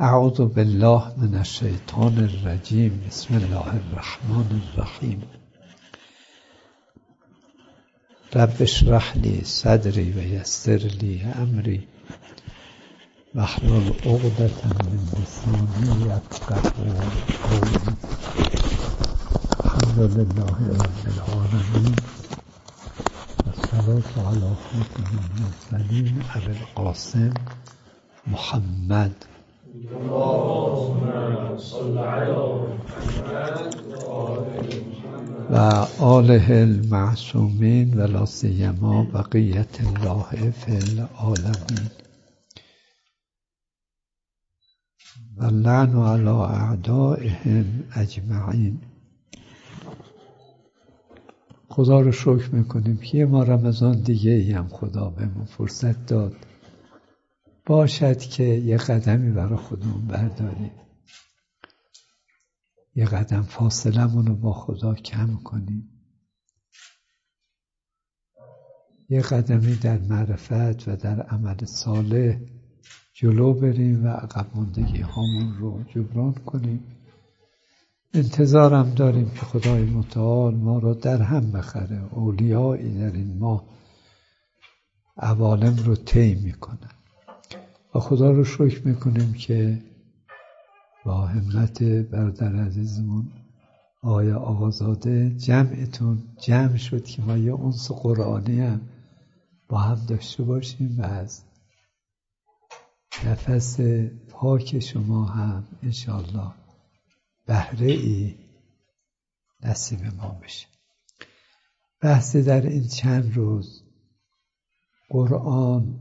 اعوذ بالله من الشیطان الرجیم. بسم الله الرحمن الرحیم. رب اشرح لی صدری و یسر لی امری واحلل عقدة من لسانی یفقهوا قولی. الحمد لله رب العالمین والصلاة علی خاتم المرسلین ابی القاسم محمد و آله المعصومین و لا سیما بقیة الله فی العالمین و اللعن علی اعدائهم اجمعین. خدا رو شکر میکنیم که یه ماه رمضان دیگه هم خدا بهمون فرصت داد باشد که یه قدمی برای خودمون برداریم، یه قدم فاصلمون رو با خدا کم کنیم، یه قدمی در معرفت و در عمل صالح جلو بریم و عقب ماندگی هامون رو جبران کنیم. انتظارم داریم که خدای متعال ما را در هم بخره. اولیایی در این ماه عوالم رو طی میکنن و خدا رو شکر میکنیم که با همت برادر عزیزمون آقای آقازاده جمعتون جمع شد که ما یه انس قرآنی هم با هم داشته باشیم و از نفس پاک شما هم انشاءالله بهره ای نصیب ما بشه. بحث در این چند روز قرآن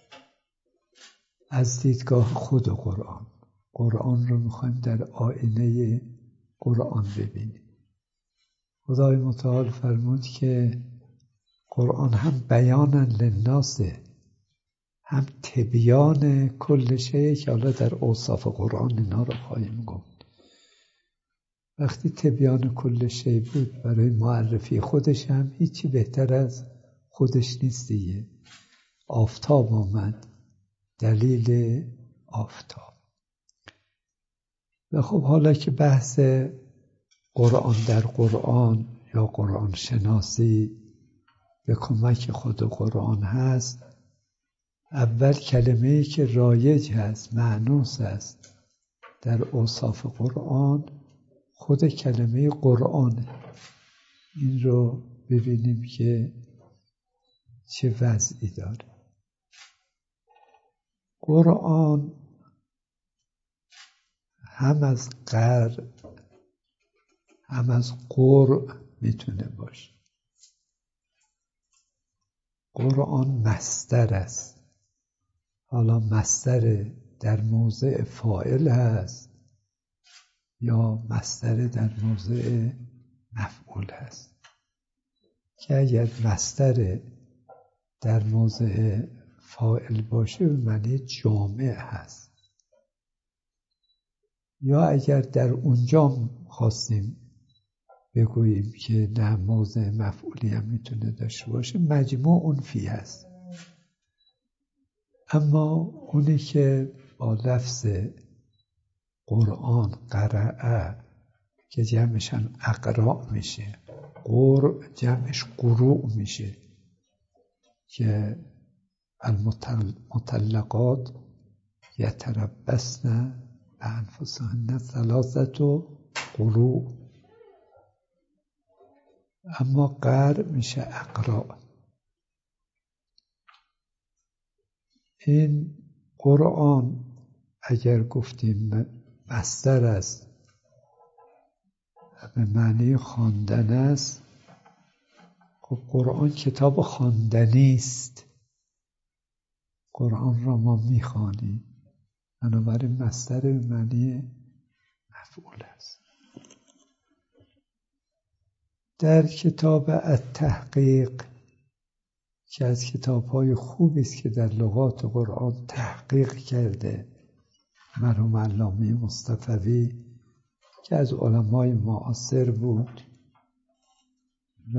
از دیدگاه خود قرآن رو میخوایم در آینه قرآن ببینیم. خدای متعال فرمود که قرآن هم بیانا للناسه، هم تبیان کل شیء که حالا در اوصاف قرآن اینا رو خواهیم گفت. وقتی تبیان کل شیء بود برای معرفی خودش هم هیچی بهتر از خودش نیست دیگه. آفتاب آمد، دلیل آفتاب. و خب حالا که بحث قرآن در قرآن یا قرآن شناسی به کمک خود قرآن هست، اول کلمه‌ای که رایج هست، مأنوس هست در اوصاف قرآن خود کلمه قرآن. این رو ببینیم که چه وضعی داره. قرآن هم از قر هم از قر میتونه باشه. قرآن مصدر است. حالا مصدر در موضع فاعل هست یا مصدر در موضع مفعول هست، که اگر مصدر در موضع فاعل باشه به معنی جامع هست، یا اگر در اونجا خواستیم بگوییم که نه موضع مفعولی هم میتونه داشته باشه، مجموع فی هست. اما اونی که با لفظ قرآن قرأ که جمعش هم اقراء میشه، جمعش قروء میشه، که المطلقات یتربصن بانفسهن ثلاثة قروء. اما قر میشه اقراء. این قرآن اگر گفتیم مصدر است به معنی خواندن است، خب قرآن کتاب خواندنی است. قرآن را ما میخوانیم، بنابراین مصدر به معنی مفعول است. در کتاب التحقیق که از کتاب‌های خوبی است که در لغات قرآن تحقیق کرده مرحوم علامه مصطفوی که از علمای معاصر بود و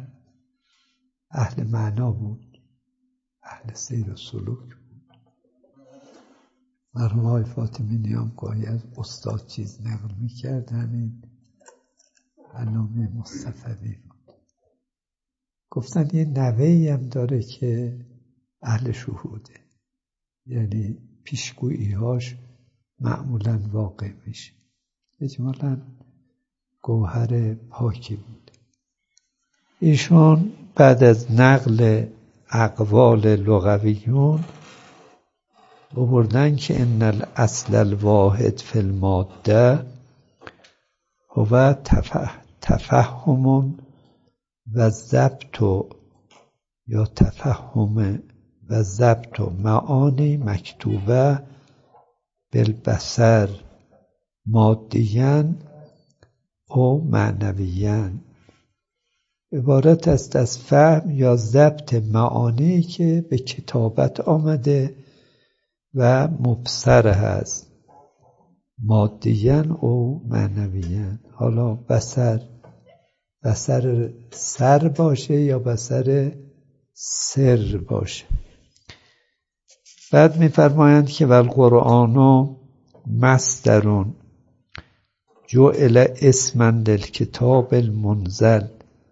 اهل معنا بود، اهل سیر و سلوک بود، مرحوم آقای فاطمی هم گاهی از استاد چیز نقل میکرد، همین علامه مصطفوی بود. گفتن یه نوه‌ای هم داره که اهل شهوده، یعنی پیشگویی‌هاش معمولاً واقع میشه. اجمالاً گوهر پاکی بود. ایشون بعد از نقل اقوال لغویون آوردن که ان الاصل الواحد فی الماده هو تفهم و ضبط یا تفهم و ضبط معانی مکتوبه بالبصر مادیاً او معنویاً. عبارت است از فهم یا ضبط معانی که به کتابت آمده و مبصر هست، مادیاً او معنویاً. حالا بصر سر باشه یا بصر سر باشه. بعد می‌فرمایند که والقرآن مصدر جعل اسما للکتاب المنزل.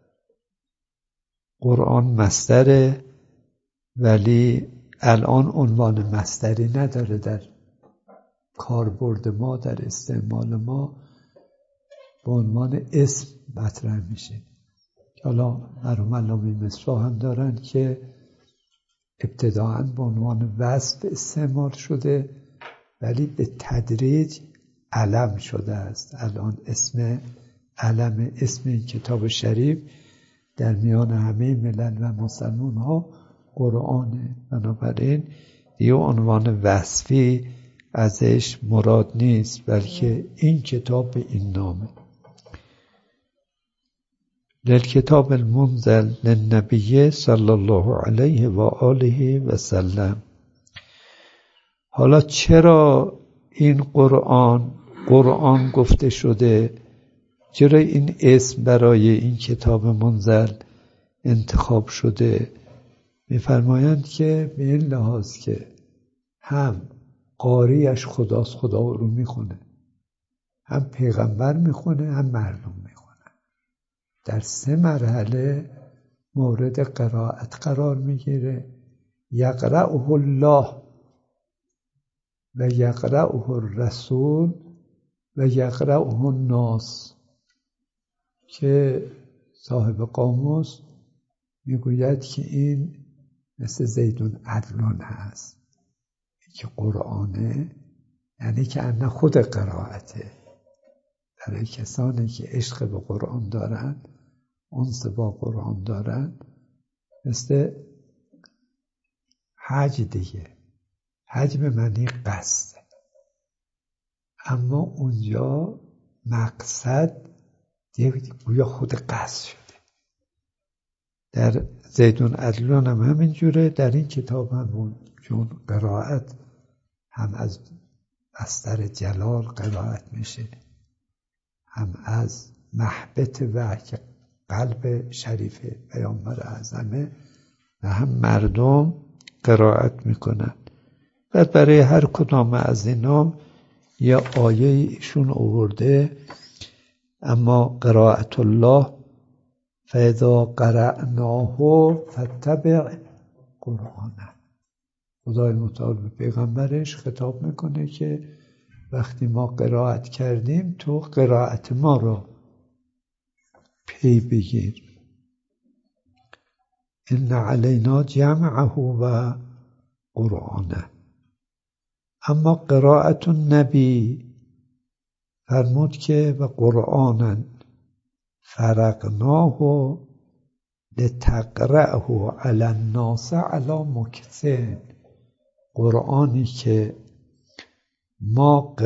قرآن مصدره ولی الان عنوان مصدری نداره، در کاربرد ما، در استعمال ما به عنوان اسم مطرح میشه. حالا مرحوم علامه مصباح هم دارن که ابتداعاً به عنوان وصف استعمال شده ولی به تدریج علم شده است. الان اسم علم، اسم این کتاب شریف در میان همه ملل و مسلمان ها قرآنه. بنابراین دیگه عنوان وصفی ازش مراد نیست، بلکه این کتاب به این نامه. للکتاب المنزل للنبی صلی الله علیه و آله و سلم. حالا چرا این قرآن گفته شده؟ چرا این اسم برای این کتاب منزل انتخاب شده؟ می‌فرمایند که به این لحاظ که هم قاریش خداست، خدا رو میخونه، هم پیغمبر میخونه، هم مردم میخونه. در 3 مرحله مورد قرائت قرار میگیره. یقرأه الله و یقرأه الرسول و یقرأه الناس، که صاحب قاموس میگوید که این مثل زیدون عدلون هست، که قرآنه یعنی که انه خود قرائته. برای کسانی که عشق به قرآن دارن، انس با قرآن دارن، مثل حج دیگه. حج به معنی قصد، اما اونجا مقصد گویا خود قصد شده. در زیدون عدلون هم همینجوره، در این کتاب هم چون قرائت هم از مصدر جلال قرائت میشه، هم از محبت وحی قلب شریف پیامبر اعظمه، و هم مردم قرائت میکنن. بعد برای هر کدام از اینا یا آیه ایشون آورده. اما قرائت الله فاذا قرأناه فاتبع قرآنه. خدای متعال به پیغمبرش خطاب میکنه که وقتی ما قرائت کردیم تو قرائت ما رو پی بگیر. ان علینا جمعه و قرآنه. اما قرائت النبی فرمود که و قرآنا فرقناه لتقرأه علی الناس علی مکث. قرآنی که ما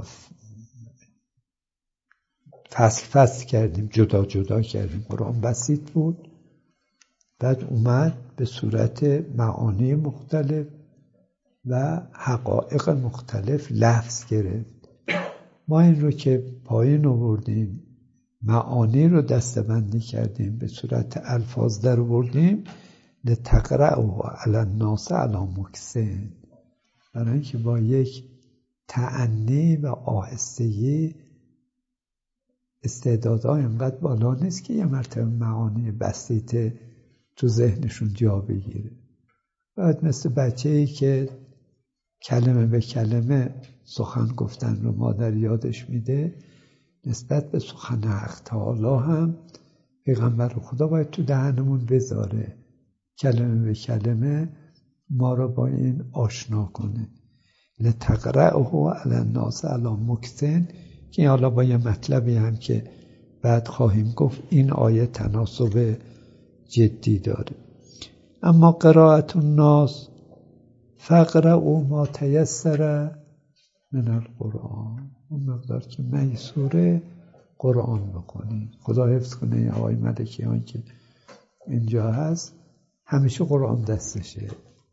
فصل کردیم، جدا کردیم. قرآن بسیط بود، بعد اومد به صورت معانی مختلف و حقایق مختلف لفظ گرفت. ما این رو که پایین آوردیم، معانی رو دسته‌بندی کردیم، به صورت الفاظ در آوردیم. لتقرأه علی الناس علی مکث، برای اینکه با یک تأنی و آهستگی استعدادها اینقدر بالا نیست که یه مرتبه معانی بسیطه تو ذهنشون جا بگیره. باید مثل بچه‌ای که کلمه به کلمه سخن گفتن رو مادر یادش میده، نسبت به سخن حق تعالی هم پیغمبر خدا باید تو دهنمون بذاره، کلمه به کلمه ما رو با این آشنا کنه. لتقرأه علی الناس علی مکث، که حالا با یه مطلبی هم که بعد خواهیم گفت این آیه تناسب جدی داره. اما قرائت الناس فقرأوا ما تیسر من القرآن، اون مقدار که میسوره قرآن بکنید. خدا حفظ کنه این آقای ملکیان که اینجا هست همیشه قرآن دستشه،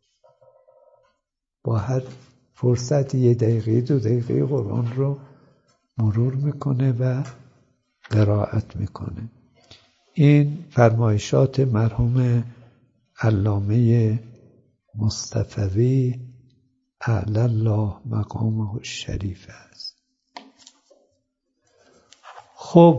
با هر فرصت 1 دقیقه 2 دقیقه قرآن رو مرور میکنه و قرائت میکنه. این فرمایشات مرحوم علامه مصطفوی اعلی الله مقامه الشریف است. خب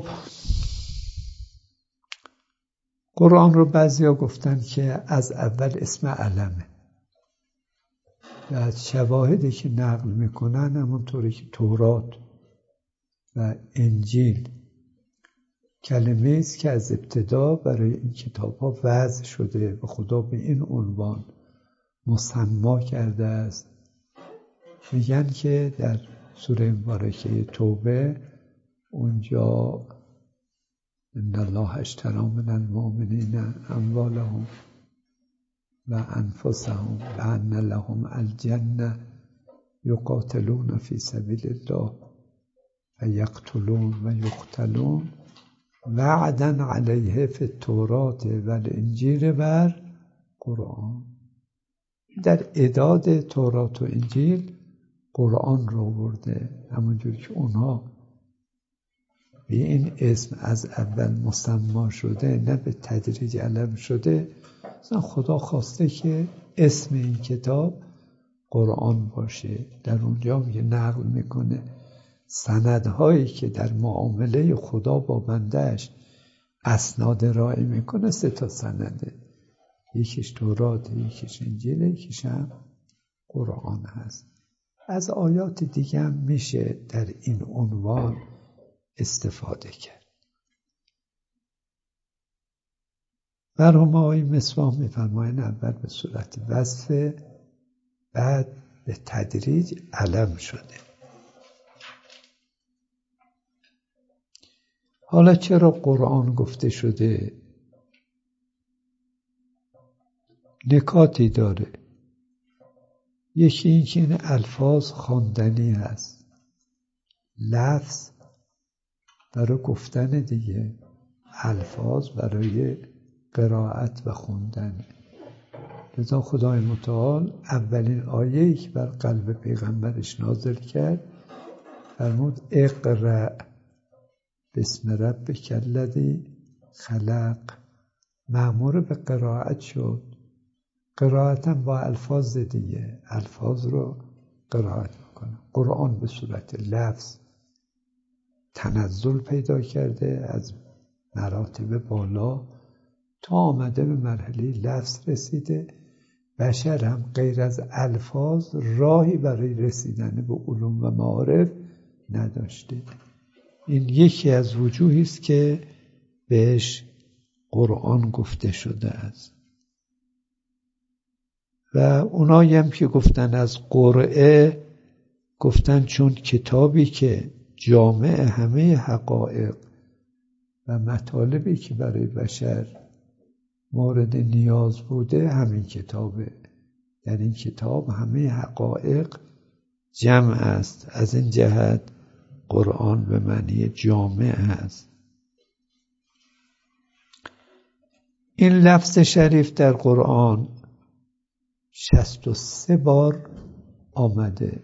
قرآن رو بعضیا گفتن که از اول اسم علمه و از شواهدی که نقل میکنن همونطوری که تورات و انجیل کلمه است که از ابتدا برای این کتاب ها وضع شده و خدا به این عنوان مسما کرده است. میگن که در سوره مبارکه توبه اونجا ان الله اشتری من المؤمنین اموالهم و انفسهم و ان لهم الجنه یقاتلون فی سبیل الله و یقتلون و یقتلون وعدا علیه فی التوراة و الانجیل و قرآن. در اعداد تورات و انجیل قرآن رو برده، همونجور که اونها به این اسم از اول مسما شده نه به تدریج علم شده. مثلا خدا خواسته که اسم این کتاب قرآن باشه. در اونجا میگه نقل میکنه سندهایی که در معامله خدا با بندهش اسناد ارائه میکنه 3 سنده، یکیش تورات، یکیش انجیل، یکیش هم قرآن هست. از آیات دیگه هم میشه در این عنوان استفاده کرد. مرحوم آقای مصباح میفرمایند اول به صورت وصف، بعد به تدریج علم شده. حالا چرا قرآن گفته شده؟ نکاتی داره. یکی این که این الفاظ خواندنی هست، لفظ برای گفتن دیگه، الفاظ برای قرائت و خوندن. لذا خدای متعال اولین آیه‌ای که بر قلب پیغمبرش نازل کرد فرمود اقرأ بسم ربک الذی خلق. مأمور به قرائت شد. قرائت هم با الفاظ دیگه، الفاظ رو قرائت میکنه. قرآن به صورت لفظ تنزل پیدا کرده از مراتب بالا تا آمده به مرحله لفظ رسیده. بشر هم غیر از الفاظ راهی برای رسیدن به علوم و معارف نداشته. این یکی از وجوهی است که بهش قرآن گفته شده است. و اونایی هم که گفتن از قرعه، گفتن چون کتابی که جامع همه حقایق و مطالبی که برای بشر مورد نیاز بوده همین کتابه. در این کتاب همه حقایق جمع است. از این جهت قرآن به معنی جامع است. این لفظ شریف در قرآن 63 بار آمده.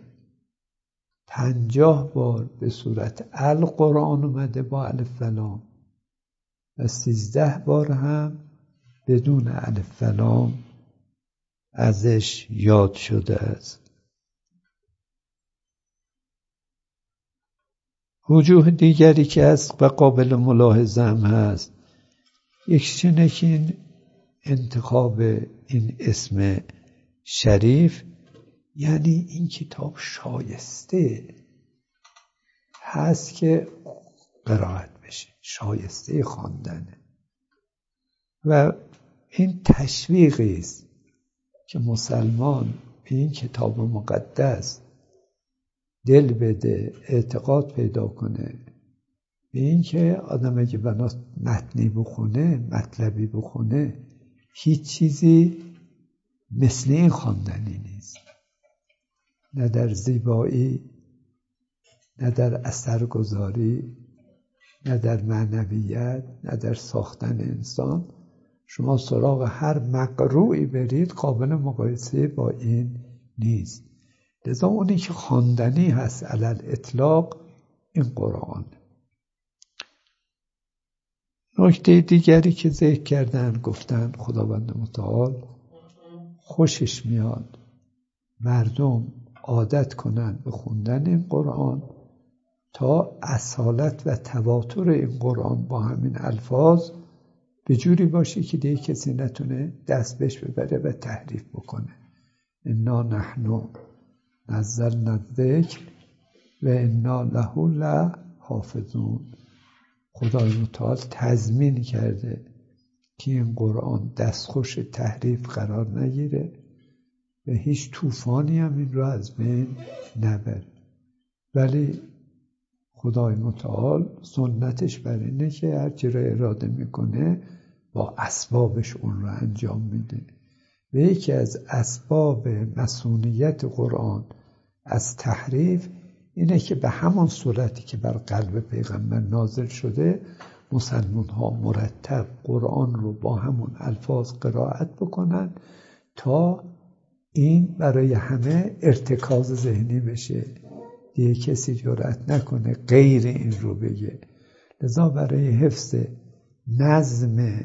50 بار به صورت القرآن اومده با الف و لام و 13 بار هم بدون الف و لام ازش یاد شده است. وجوه دیگری که هست و قابل ملاحظه هم هست، یکیش اینه که این انتخاب این اسم شریف یعنی این کتاب شایسته هست که قرائت بشه، شایسته خواندنه و این تشویقی است که مسلمان به این کتاب مقدس دل بده، اعتقاد پیدا کنه به این که آدم اگه بنا متنی بخونه، مطلبی بخونه، هیچ چیزی مثل این خواندنی نیست، نه در زیبایی، نه در اثرگذاری، نه در معنویت، نه در ساختن انسان. شما سراغ هر مقروئی برید قابل مقایسه با این نیست. لذا اونی که خواندنی هست علل اطلاق این قرآن. نکته دیگری که ذکر کردن، گفتن خداوند متعال خوشش میاد مردم عادت کنن به خوندن این قرآن تا اصالت و تواتر این قرآن با همین الفاظ به جوری باشه که دیگه کسی نتونه دست بهش ببره و تحریف بکنه. انا نحن نزلنا الذکر و انا له لحافظون. خدای متعال تضمین کرده که این قرآن دستخوش تحریف قرار نگیره و هیچ طوفانی هم این رو از بین نبره. ولی خدای متعال سنتش بر اینه که هر چی رو اراده میکنه با اسبابش اون رو انجام میده و یکی از اسباب مسئولیت قرآن از تحریف اینه که به همان صورتی که بر قلب پیغمبر نازل شده مسلمان ها مرتب قرآن رو با همون الفاظ قرائت بکنن تا این برای همه ارتکاز ذهنی بشه، دیگه کسی جرأت نکنه غیر این رو بگه. لذا برای حفظ نظم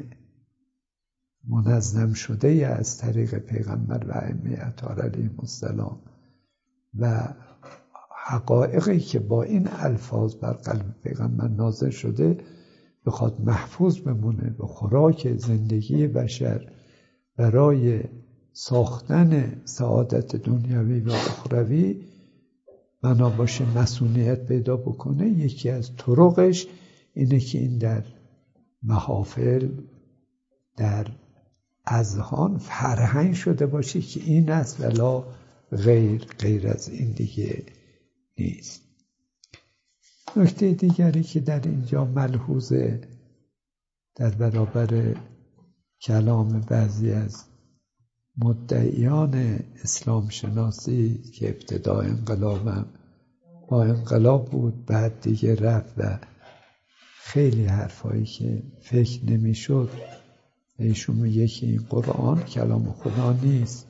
منظم شده از طریق پیغمبر و ائمه اطهار علیهم السلام و حقایقی که با این الفاظ بر قلب پیغمبر نازل شده بخواد محفوظ بمونه به خوراک زندگی بشر برای ساختن سعادت دنیوی و اخروی بنا باشه مسئولیت پیدا بکنه. یکی از طرقش اینه که این در محافل، در اذهان فرهنگ شده باشه که این است ولا غیر از این دیگه نیست. نکته دیگری که در اینجا ملحوظه در برابر کلام بعضی از مدعیان اسلام شناسی که ابتدا انقلابم با انقلاب بود بعد دیگه رفت و خیلی حرفایی که فکر نمیشد ایشون میگه که این قرآن کلام خدا نیست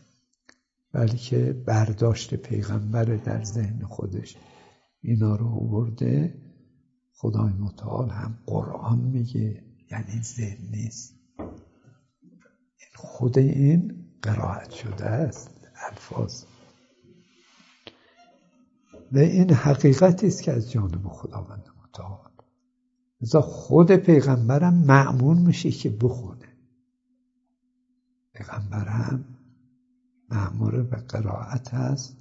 بلکه برداشت پیغمبر در ذهن خودش اینا رو آورده. خدای متعال هم قرآن میگه یعنی ذهن نیست، خود این قرائت شده است الفاظ و این حقیقتی است که از جانب خداوند متعال. لذا خود پیغمبرم مأمور میشه که بخونه، پیغمبر هم مأمور به قرائت هست،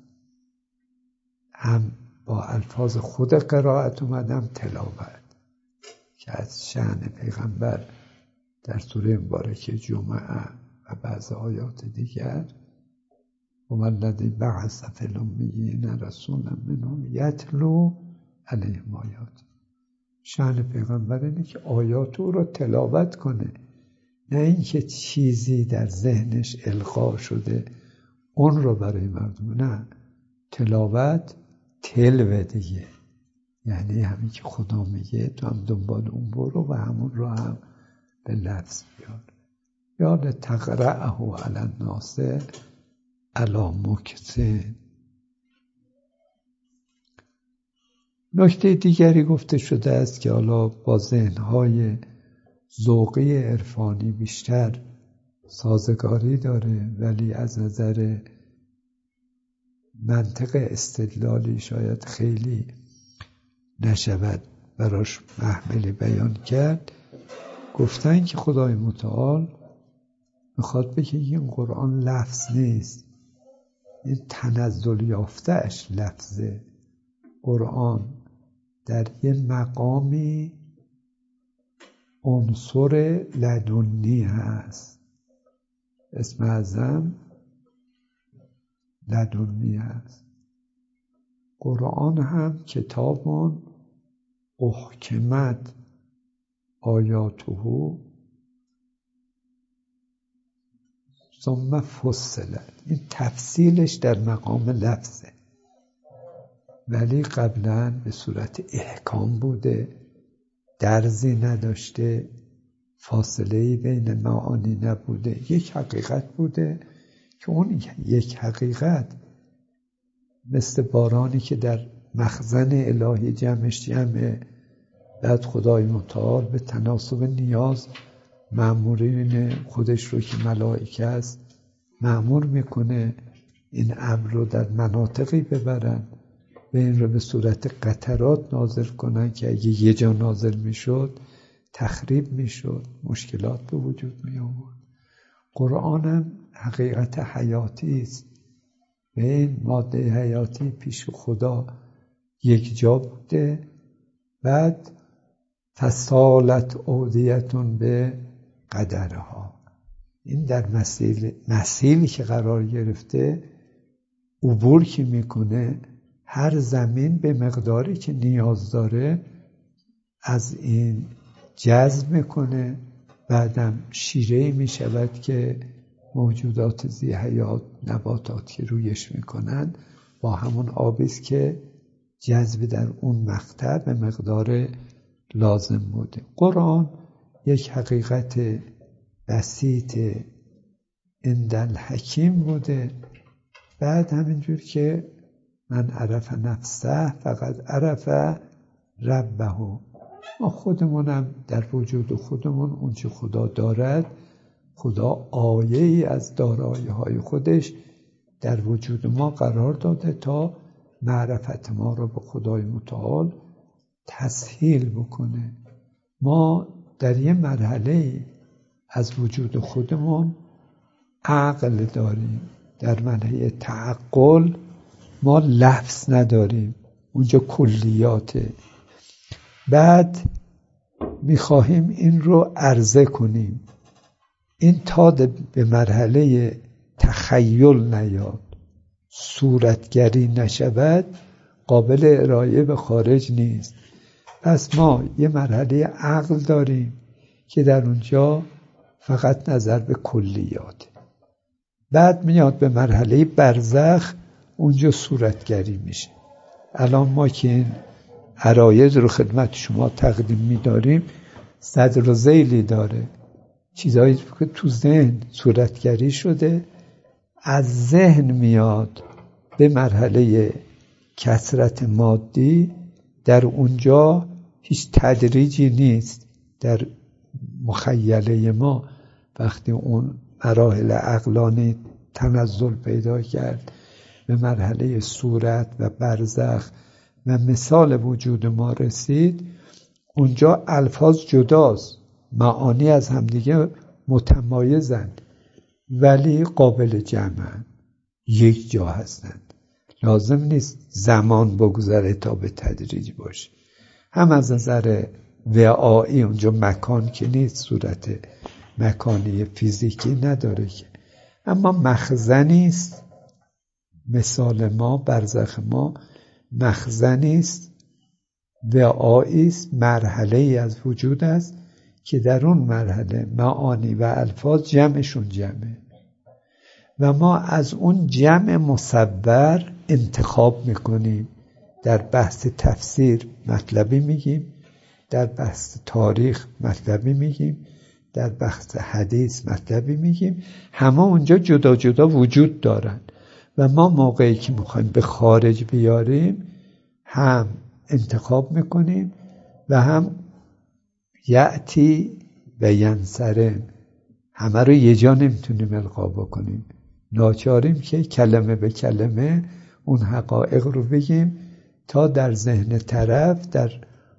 هم با الفاظ خود قرائت اومدم تلاوت که از شأن پیغمبر در سوره مبارکه جمعه و بعض آیات دیگر هو الذی بعث فی الامیین رسولا منهم یتلو علیهم آیاته. شأن پیغمبر اینه که آیات او رو تلاوت کنه، نه اینکه چیزی در ذهنش القا شده اون رو برای مردم، نه، تلاوت تلوه دیگه، یعنی همین که خدا میگه تو هم دنبال اون برو و همون رو هم به لفظ بیار. یاد تقرأه علی الناس علی مکث. نکته دیگری گفته شده است که حالا با ذهن‌های ذوقی عرفانی بیشتر سازگاری داره ولی از نظر منطق استدلالی شاید خیلی نشود براش محمل بیان کرد. گفتن که خدای متعال میخواد بگه این قرآن لفظ نیست، این تنزل یافتهش لفظه. قرآن در یه مقامی عنصر لدنی هست، اسم اعظم لدنی هست. قرآن هم کتابون احکمت آیاته ثم فصلت، این تفصیلش در مقام لفظه، ولی قبلا به صورت احکام بوده، درزی نداشته، فاصله‌ای بین معانی نبوده، یک حقیقت بوده که اون یک حقیقت مثل بارانی که در مخزن الهی جمعش جمعه، بعد خدای متعال به تناسب نیاز مأمورین خودش رو که ملائکه است مأمور میکنه این امر رو در مناطقی ببرن و این رو به صورت قطرات نازل کنن که اگه یه جا نازل میشد تخریب میشد، مشکلات به وجود می آورد. قرآن هم حقیقت حیاتی است و این ماده حیاتی پیش خدا یک جا بوده. بعد فسالت اودیتون به قدرها، این در مسیلی که قرار گرفته عبور که میکنه، هر زمین به مقداری که نیاز داره از این جذب میکنه، بعدم شیره‌ای میشود که موجودات ذی حیات، نباتات که رویش میکنن با همون آبیست که جذب در اون مقطع به مقدار لازم بوده. قرآن یک حقیقت بسیط عند الحکیم بوده. بعد همینجور که من عرف نفسه فقط عرف ربه، ما خودمونم در وجود خودمون اون چه خدا دارد، خدا آیه‌ای از دارایی‌های خودش در وجود ما قرار داده تا معرفت ما رو به خدای متعال تسهیل بکنه. ما در یه مرحله از وجود خودمون عقل داریم، در مرحله تعقل ما لفظ نداریم، اونجا کلیاته. بعد میخواهیم این رو عرضه کنیم، این تا به مرحله تخیل نیاد، صورتگری نشود، قابل ارائه به خارج نیست. پس ما یه مرحله عقل داریم که در اونجا فقط نظر به کلیات. بعد میاد به مرحله برزخ، اونجا صورتگری میشه. الان ما که این عرایض رو خدمت شما تقدیم میداریم صدر و ذیلی داره، چیزهایی که تو ذهن صورتگری شده، از ذهن میاد به مرحله کثرت مادی. در اونجا هیچ تدریجی نیست. در مخیله ما وقتی اون مراحل عقلانی تنزل پیدا کرد به مرحله صورت و برزخ و مثال وجود ما رسید، اونجا الفاظ جداست، معانی از همدیگه متمایزند ولی قابل جمعن، یک جا هستند. لازم نیست زمان بگذره تا به تدریج باشه. هم از نظر وعایی اونجا مکان که نیست، صورت مکانی فیزیکی نداره که، اما مخزنی است. مثال ما برزخ ما مخزنی است، وعایی است، مرحله‌ای از وجود است که در اون مرحله معانی و الفاظ جمعشون جمعه و ما از اون جمع مصور انتخاب میکنیم. در بحث تفسیر مطلبی میگیم، در بحث تاریخ مطلبی میگیم، در بحث حدیث مطلبی میگیم، همه اونجا جدا جدا وجود دارن و ما موقعی که میخوایم به خارج بیاریم هم انتخاب میکنیم و هم یأتی و ینصرم، همه رو یه جا نمیتونیم القا بکنیم، ناچاریم که کلمه به کلمه اون حقایق رو بگیم تا در ذهن طرف، در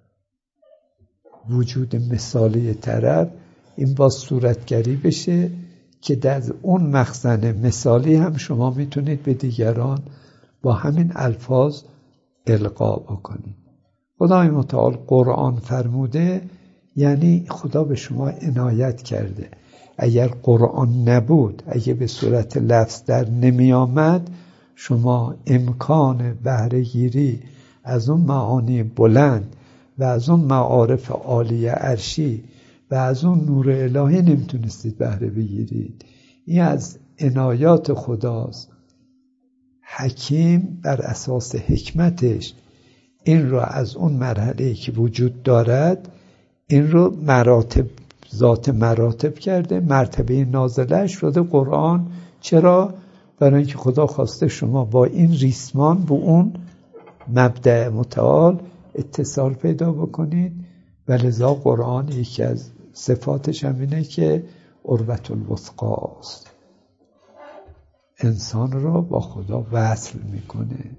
وجود مثالی طرف این با صورتگری بشه که در اون مخزن مثالی هم شما میتونید به دیگران با همین الفاظ القا بکنید. خدای متعال قرآن فرموده، یعنی خدا به شما عنایت کرده. اگر قرآن نبود، اگه به صورت لفظ در نمی آمد، شما امکان بهره گیری از اون معانی بلند و از اون معارف عالی عرشی و از اون نور الهی نمیتونستید بهره بگیرید. این از عنایات خداست. حکیم بر اساس حکمتش این رو از اون مرحله که وجود دارد، این رو مراتب، ذات مراتب کرده. مرتبه نازلش شده قرآن. چرا؟ برای اینکه خدا خواسته شما با این ریسمان به اون مبدأ متعال اتصال پیدا بکنید. و لذا قرآن یکی از صفاتش هم اینه که عروة الوثقی است، انسان رو با خدا وصل میکنه.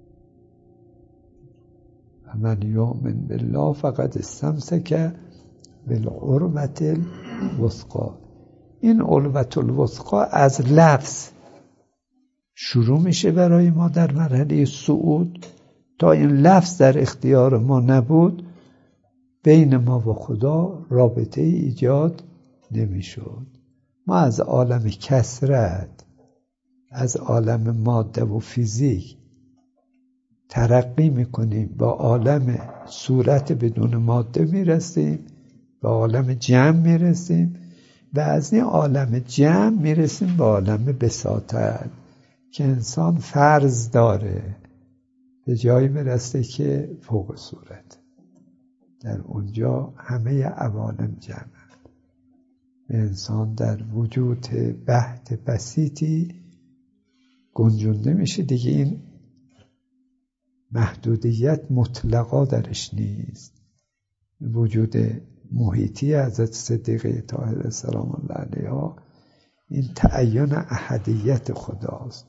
من یؤمن بالله فقد استمسک بالعروة الوثقی. این عروة الوثقی از لفظ شروع میشه برای ما در مرحله صعود. تا این لفظ در اختیار ما نبود، بین ما و خدا رابطه ایجاد نمیشد. ما از عالم کثرت، از عالم ماده و فیزیک ترقی میکنیم، با عالم صورت بدون ماده میرسیم، به عالم جمع میرسیم و از این عالم جمع میرسیم به عالم بساطت که انسان فرض داره به جایی برسه که فوق صورت. در اونجا همه عوالم جمع، انسان در وجود بحت بسیطی گنجونده میشه دیگه. این محدودیت مطلقا درش نیست. وجود محیطی حضرت صدیقه طاهره سلام الله علیها این تعین احدیت خداست.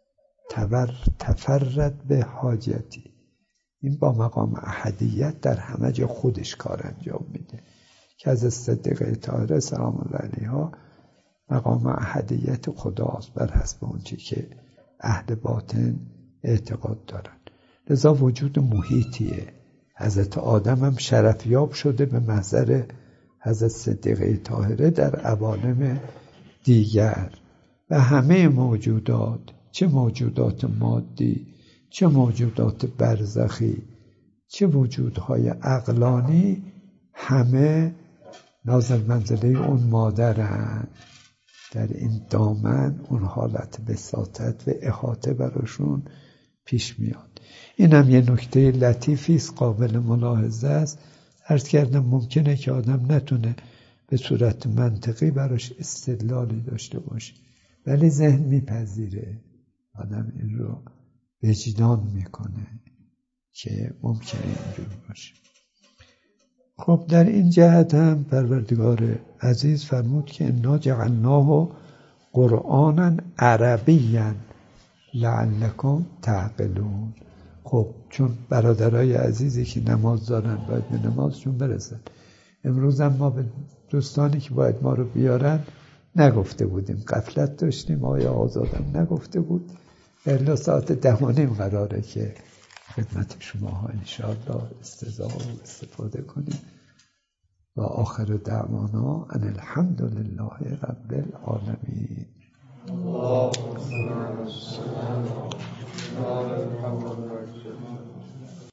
تفرد به حاجتی، این با مقام احدیت در همه جا خودش کار انجام میده که از صدیقه طاهره سلام الله علیها مقام احدیت خداست بر حسب اونچه که اهل باطن اعتقاد دارن. لذا وجود محیطیه. حضرت آدم هم شرفیاب شده به محضر حضرت صدیقه طاهره در عوالم دیگر. و همه موجودات، چه موجودات مادی، چه موجودات برزخی، چه وجودهای عقلانی، همه نازل منزله اون مادرن. در این دامن اون حالت بساطت و احاطه براشون پیش میاد. این هم یه نکته لطیفی است، قابل ملاحظه است. عرض کردم ممکنه که آدم نتونه به صورت منطقی براش استدلالی داشته باشه، ولی ذهن میپذیره، آدم این رو وجدان میکنه که ممکنه اینجور باشه. خب در این جهت هم پروردگار عزیز فرمود که انا جعلناه قرآنا عربیا لعلکم تعقلون. خب چون برادرای عزیزی که نماز دارن باید به نمازشون برسن. امروز هم ما به دوستانی که باید ما رو بیارن نگفته بودیم، غفلت داشتیم، آقای آزادم نگفته بود. الا ساعت 10:30 قراره که خدمت شما ها انشاءالله استضاء و استفاده کنیم. و آخر دعوانا ان الحمد لله رب العالمین.